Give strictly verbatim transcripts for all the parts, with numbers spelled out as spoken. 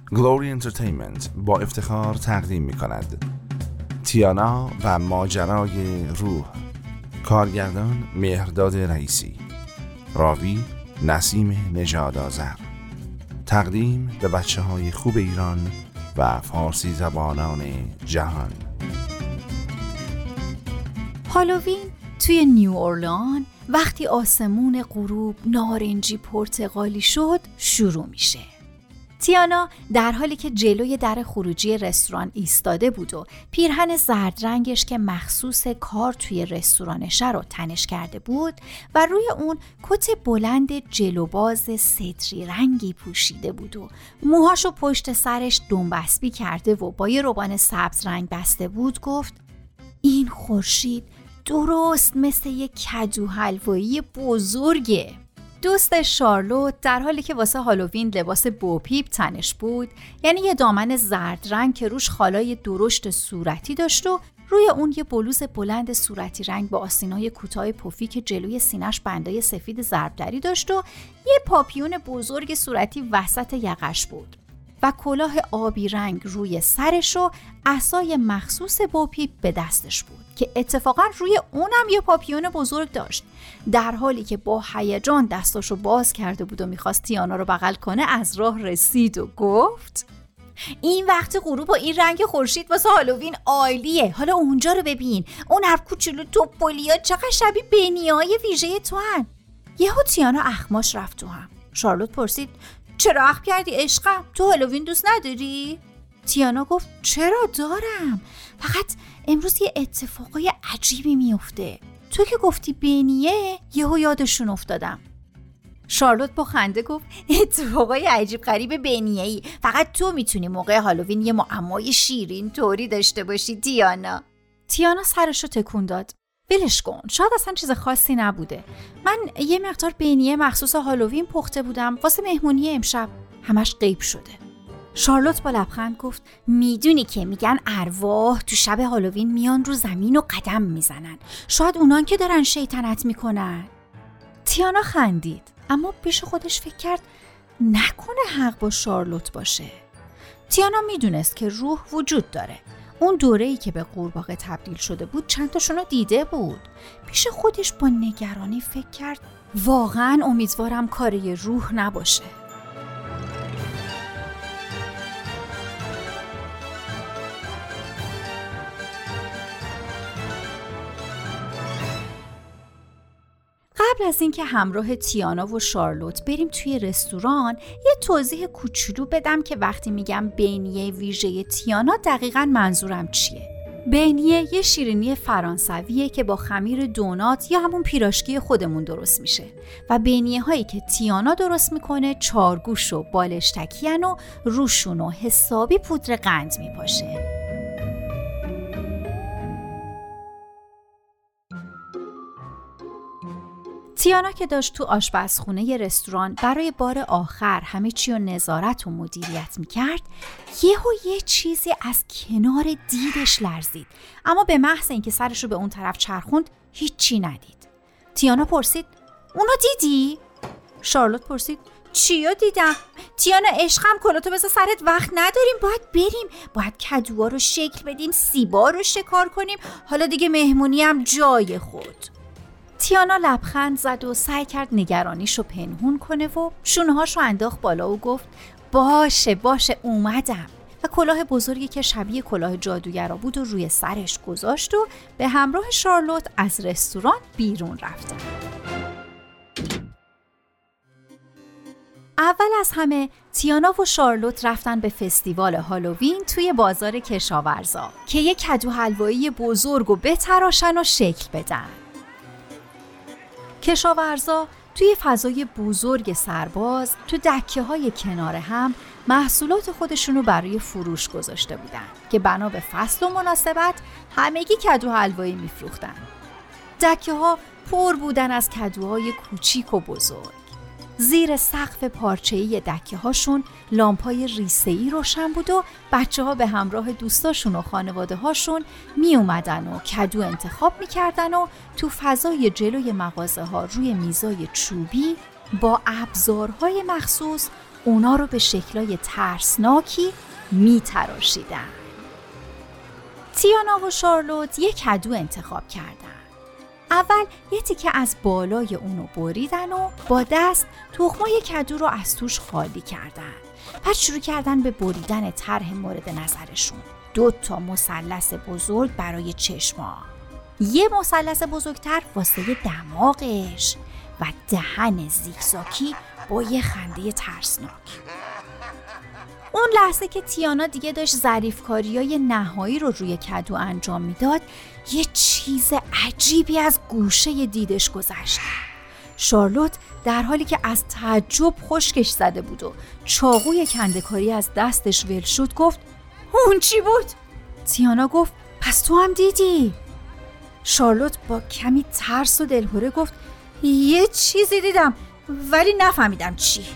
گلوری انترتینمنت با افتخار تقدیم می کند تیانا و ماجرای روح. کارگردان مهرداد رئیسی، راوی نسیم نژاد آذر. تقدیم به بچه های خوب ایران و فارسی زبانان جهان. هالووین توی نیو اورلان وقتی آسمون غروب نارنجی پرتقالی شد شروع میشه. تیانا در حالی که جلوی در خروجی رستوران ایستاده بود و پیرهن زرد رنگش که مخصوص کار توی رستورانشه رو تنش کرده بود و روی اون کت بلند جلوباز صدری رنگی پوشیده بود و موهاشو پشت سرش دنبسبی کرده و با یه روبان سبز رنگ بسته بود، گفت این خورشید درست مثل یک کدو حلوایی بزرگه. دوست شارلوت در حالی که واسه هالووین لباس بوپیپ تنش بود، یعنی یه دامن زرد رنگ که روش خالای درشت صورتی داشت و روی اون یه بلوز بلند صورتی رنگ با آستینای کوتاه پفی که جلوی سینش بندای سفید ضربدری داشت و یه پاپیون بزرگ صورتی وسط یقش بود و کلاه آبی رنگ روی سرش و عصای مخصوص بوپیپ به دستش بود که اتفاقا روی اونم یه پاپیون بزرگ داشت. در حالی که با هیجان دستاشو باز کرده بود و میخواست تیانا رو بغل کنه، از راه رسید و گفت این وقت غروب و این رنگ خورشید واسه هالووین عالیه. حالا اونجا رو ببین، اون هر کوچولو توپولیا چقدر شبیه بنیای ویژه تو هن. یهو تیانا اخماش رفت تو هم. شارلوت پرسید چرا اخم کردی عشقم؟ تو هالووین دوست نداری؟ تیانا گفت چرا دارم، فقط امروز یه اتفاقای عجیبی میفته. تو که گفتی بینیه یهو یادشون افتادم. شارلوت با خنده گفت اتفاقای عجیب غریب بینیه‌ای فقط تو میتونی موقع هالووین یه معمای شیرین طوری داشته باشی تیانا. تیانا سرشو تکون داد. ولش کن، شاید اصلا چیز خاصی نبوده. من یه مقدار بینیه مخصوص هالووین پخته بودم واسه مهمونی امشب، همش غیب شده. شارلوت با لبخند گفت میدونی که میگن ارواح تو شب هالووین میان رو زمین و قدم میزنن، شاید اونان که دارن شیطنت میکنن. تیانا خندید، اما پیش خودش فکر کرد نکنه حق با شارلوت باشه. تیانا میدونست که روح وجود داره. اون دوره‌ای که به قورباغه تبدیل شده بود چند تاشونو دیده بود. پیش خودش با نگرانی فکر کرد واقعا امیدوارم کاری روح نباشه. قبل از اینکه همراه تیانا و شارلوت بریم توی رستوران، یه توضیح کوچولو بدم که وقتی میگم بینیه ویژه تیانا دقیقاً منظورم چیه. بینیه یه شیرینی فرانسویه که با خمیر دونات یا همون پیراشکی خودمون درست میشه و بینیه هایی که تیانا درست میکنه چارگوش و بالشتکیان و روشون و حسابی پودر قند میپاشه. تیانا که داشت تو آشپزخونه ی رستوران برای بار آخر همه چی رو نظارت و مدیریت میکرد، یهو یه چیزی از کنار دیدش لرزید، اما به محض اینکه سرش رو به اون طرف چرخوند هیچی ندید. تیانا پرسید اونو دیدی؟ شارلوت پرسید چیو دیدم؟ تیانا عشقم کلاتو بذار سرت، وقت نداریم، باید بریم، باید کدوها رو شکل بدیم، سیبا رو شکار کنیم، حالا دیگه مهمونی هم جای خود. تیانا لبخند زد و سعی کرد نگرانیشو پنهون کنه و شونه‌هاشو انداخت بالا و گفت باشه باشه اومدم، و کلاه بزرگی که شبیه کلاه جادوگرا بود و روی سرش گذاشت و به همراه شارلوت از رستوران بیرون رفتن. اول از همه تیانا و شارلوت رفتن به فستیوال هالووین توی بازار کشاورزا که یک کدو حلوایی بزرگ و بتراشن و شکل بدن. کشاورزا توی فضای بزرگ سرباز تو دکه های کنار هم محصولات خودشونو برای فروش گذاشته بودن که بنا به فصل و مناسبت همگی کدو حلوایی میفروختن. دکه ها پر بودن از کدوهای کوچیک و بزرگ. زیر سقف پارچه‌ای دکه هاشون لامپای ریسه‌ای روشن بود و بچه ها به همراه دوستاشون و خانواده هاشون می اومدن و کدو انتخاب می کردن و تو فضای جلوی مغازه ها روی میزای چوبی با ابزارهای مخصوص اونا رو به شکلای ترسناکی میتراشیدن. تیانا و شارلوت یک کدو انتخاب کردن. اول یه تیکه از بالای اونو بریدن و با دست تخمای کدو رو از توش خالی کردن. بعد شروع کردن به بریدن طرح مورد نظرشون. دو تا مثلث بزرگ برای چشما، یه مثلث بزرگتر واسه دماغش و دهن زیگزاکی با یه خنده ترسناک. اون لحظه که تیانا دیگه داشت ظریفکاریای نهایی رو روی کدو انجام میداد، یه چیز عجیبی از گوشه دیدش گذشت. شارلوت در حالی که از تعجب خشکش زده بود و چاقوی کنده‌کاری از دستش ول شد گفت اون چی بود؟ تیانا گفت پس تو هم دیدی؟ شارلوت با کمی ترس و دلهره گفت یه چیزی دیدم ولی نفهمیدم چی.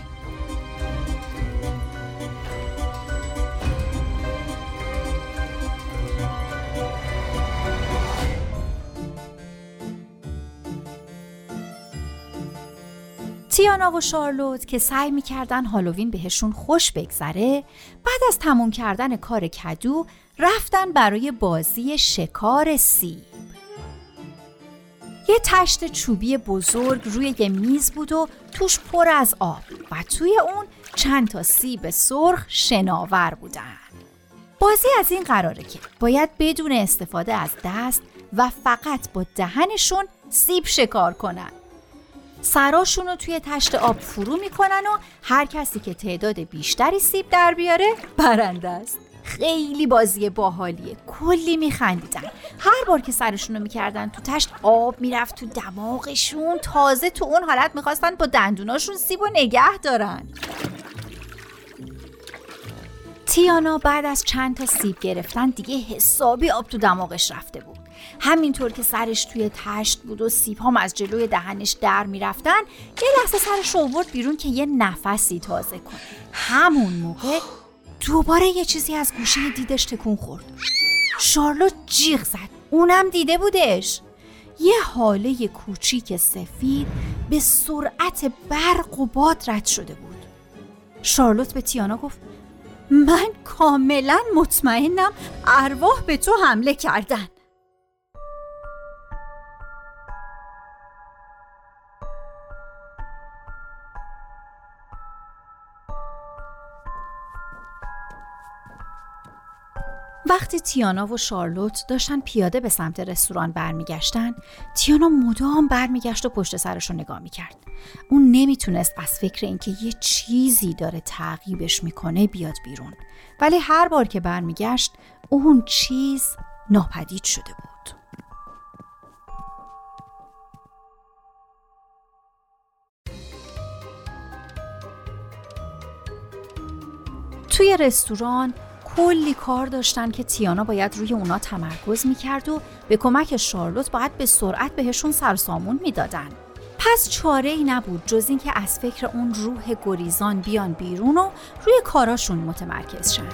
تیانا و شارلوت که سعی می‌کردن هالووین بهشون خوش بگذره، بعد از تموم کردن کار کدو رفتن برای بازی شکار سیب. یه تشت چوبی بزرگ روی یه میز بود و توش پر از آب و توی اون چند تا سیب سرخ شناور بودن. بازی از این قراره که باید بدون استفاده از دست و فقط با دهنشون سیب شکار کنن. سراشون رو توی تشت آب فرو میکنن و هر کسی که تعداد بیشتری سیب در بیاره برنده است. خیلی بازی باحالیه، کلی میخندیدن. هر بار که سرشون رو میکردن تو تشت آب میرفت تو دماغشون، تازه تو اون حالت میخواستن با دندوناشون سیب و نگه دارن. تیانا بعد از چند تا سیب گرفتن دیگه حسابی آب تو دماغش رفته بود. همینطور که سرش توی تشت بود و سیب هم از جلوی دهنش در میرفتن، یه لحظه سرش رو آورد بیرون که یه نفسی تازه کنه. همون موقع دوباره یه چیزی از گوشه دیدش تکون خورد. شارلوت جیغ زد، اونم دیده بودش. یه حاله کوچیک سفید به سرعت برق و باد رد شده بود. شارلوت به تیانا گفت من کاملا مطمئنم ارواح به تو حمله کردن. وقتی تیانا و شارلوت داشتن پیاده به سمت رستوران برمیگشتن، تیانا مدام برمیگشت و پشت سرش رو نگاه میکرد. اون نمیتونست از فکر اینکه یه چیزی داره تعقیبش میکنه بیاد بیرون، ولی هر بار که برمیگشت اون چیز ناپدید شده بود. توی رستوران کلی کار داشتن که تیانا باید روی اونا تمرکز میکرد و به کمک شارلوت باید به سرعت بهشون سرسامون میدادن. پس چاره ای نبود جز این که از فکر اون روح گریزان بیان بیرون و روی کاراشون متمرکز شن.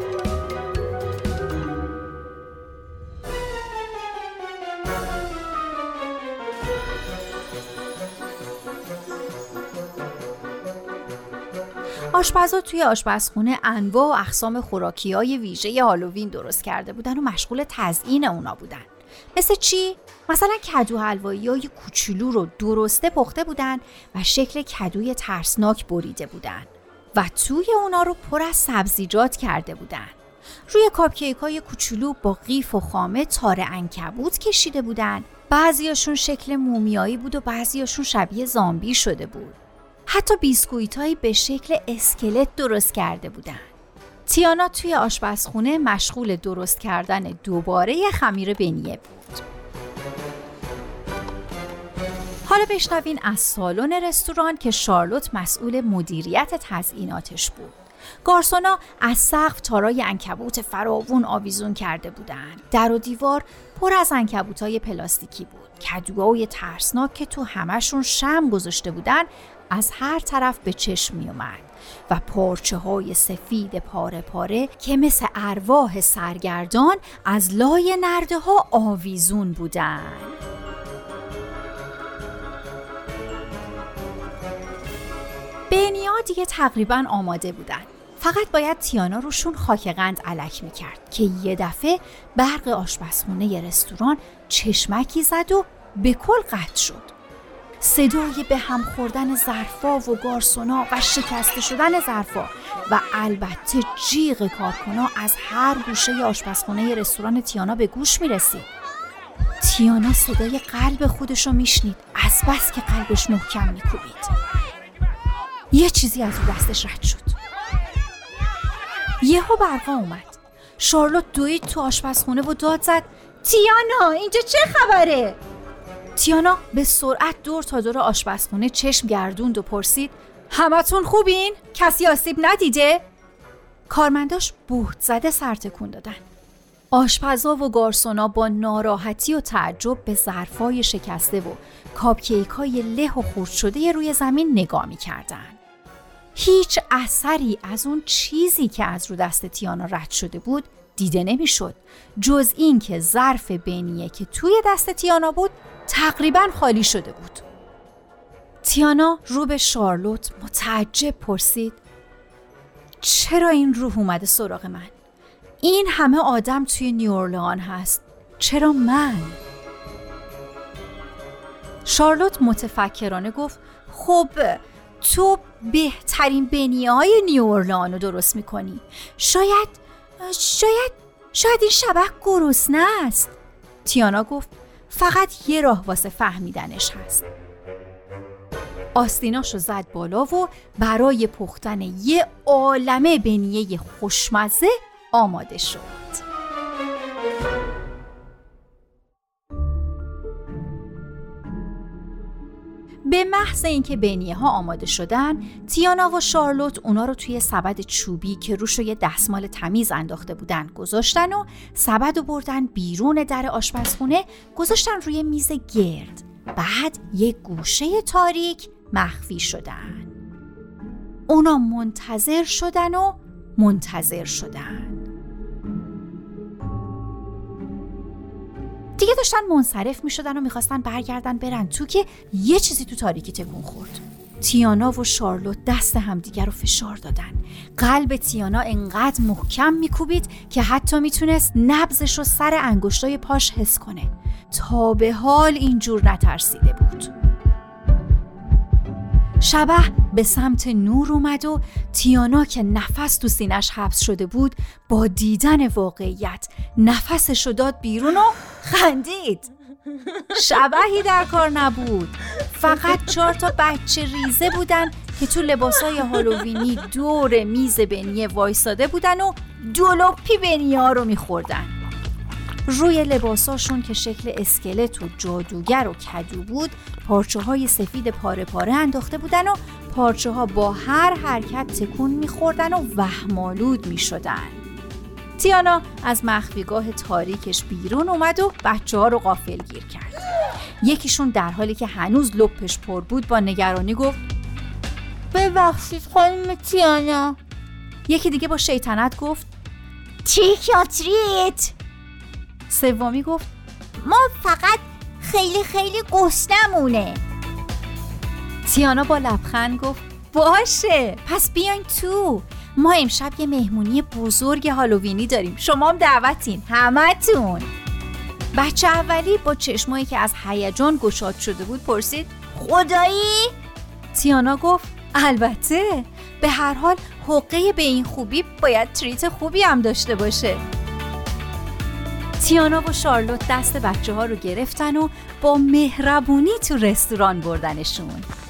آشپزا توی آشپزخونه انواع و اقسام خوراکی‌های ویژه هالووین درست کرده بودن و مشغول تزیین اونا بودن. مثل چی؟ مثلا کدو حلوایی‌های کوچولو رو درسته پخته بودن و شکل کدوی ترسناک بریده بودن و توی اونا رو پر از سبزیجات کرده بودن. روی کاپکیک‌های کوچولو با قیف و خامه تار عنکبوت کشیده بودن. بعضیاشون شکل مومیایی بود و بعضیاشون شبیه زامبی شده بود. حتی بیسکویتایی به شکل اسکلت درست کرده بودن. تیانا توی آشپزخونه مشغول درست کردن دوباره خمیر بنیه بود. حالا بشنوین از سالن رستوران که شارلوت مسئول مدیریت تزییناتش بود. گارسونا از سقف تارای عنکبوت فراوون آویزون کرده بودند. در و دیوار پر از عنکبوتای پلاستیکی بود. کدوهای ترسناک که تو همشون شمع گذاشته بودن از هر طرف به چشم می اومد و پارچه های سفید پاره پاره که مثل ارواح سرگردان از لای نرده ها آویزون بودن. بنیا دیگه تقریباً آماده بودن. فقط باید تیانا روشون خاک قند الک میکرد که یه دفعه برق آشپزخونه ی رستوران چشمکی زد و به کل قطع شد. صدای به هم خوردن ظرفا و گارسونا و شکسته شدن ظرفا و البته جیغ کارکنا از هر گوشه آشپزخونه ی رستوران تیانا به گوش میرسید. تیانا صدای قلب خودشو میشنید، از بس که قلبش محکم میکوبید. یه چیزی از رو دستش رد شد. یهو برقا اومد. شارلوت دوید تو آشپزخونه و داد زد: تیانا، اینجا چه خبره؟ تیانا به سرعت دور تا دور آشپزخونه چشم گردوند و پرسید: همتون خوبین؟ کسی آسیب ندیده؟ کارمنداش بهت زده سر تکون دادن. آشپزا و گارسونا با ناراحتی و تعجب به ظرفای شکسته و کاپکیک‌های له و خرد شده روی زمین نگاه می‌کردن. هیچ اثری از اون چیزی که از رو دست تیانا رد شده بود دیده نمی‌شد، جز این که ظرف بینیه که توی دست تیانا بود تقریباً خالی شده بود. تیانا رو به شارلوت متعجب پرسید: چرا این روح اومده سراغ من؟ این همه آدم توی نیورلان هست، چرا من؟ شارلوت متفکرانه گفت: خب تو بهترین بنیه های نیورلان رو درست میکنی. شاید شاید شاید این شبح گرسنه است. تیانا گفت: فقط یه راه واسه فهمیدنش هست. آستیناشو زد بالا و برای پختن یه عالمه بنیه خوشمزه آماده شد. به محض اینکه بنیه ها آماده شدن، تیانا و شارلوت اونا رو توی سبد چوبی که روش یه دستمال تمیز انداخته بودن گذاشتن و سبد رو بردن بیرون در آشپزخونه، گذاشتن روی میز گرد. بعد یه گوشه تاریک مخفی شدن. اونا منتظر شدن و منتظر شدن. دیگه داشتن منصرف می شدن و می خواستن برگردن برن تو که یه چیزی تو تاریکی تکون خورد. تیانا و شارلوت دست همدیگر رو فشار دادن. قلب تیانا انقدر محکم می کوبید که حتی می تونست نبضش رو سر انگشتای پاش حس کنه. تا به حال اینجور نترسیده بود. شبح به سمت نور اومد و تیانا که نفس تو سینش حبس شده بود با دیدن واقعیت نفسشو داد بیرون و خندید. شبحی در کار نبود، فقط چهار تا بچه ریزه بودن که تو لباسای هالووینی دور میز بنیه وایساده بودن و دولوپی بنیه ها رو میخوردن. روی لباساشون که شکل اسکلت و جادوگر و کدو بود پارچه های سفید پاره پاره انداخته بودن و پارچه ها با هر حرکت تکون میخوردن و وهم‌آلود میشدن. تیانا از مخفیگاه تاریکش بیرون اومد و بچه ها رو غافلگیر کرد. یکیشون در حالی که هنوز لپش پر بود با نگرانی گفت: ببخشید خانم تیانا. یکی دیگه با شیطنت گفت: تریک یا تریت. سومی گفت: ما فقط خیلی خیلی گشنمونه. تیانا با لبخند گفت: باشه، پس بیاین تو. ما امشب یه مهمونی بزرگ هالووینی داریم، شما هم دعوتین، همتون. بچه اولی با چشمایی که از هیجان گشاد شده بود پرسید: خدایی؟ تیانا گفت: البته، به هر حال حقه به این خوبی باید تریت خوبی هم داشته باشه. تیانا و شارلوت دست بچه ها رو گرفتن و با مهربونی تو رستوران بردنشون.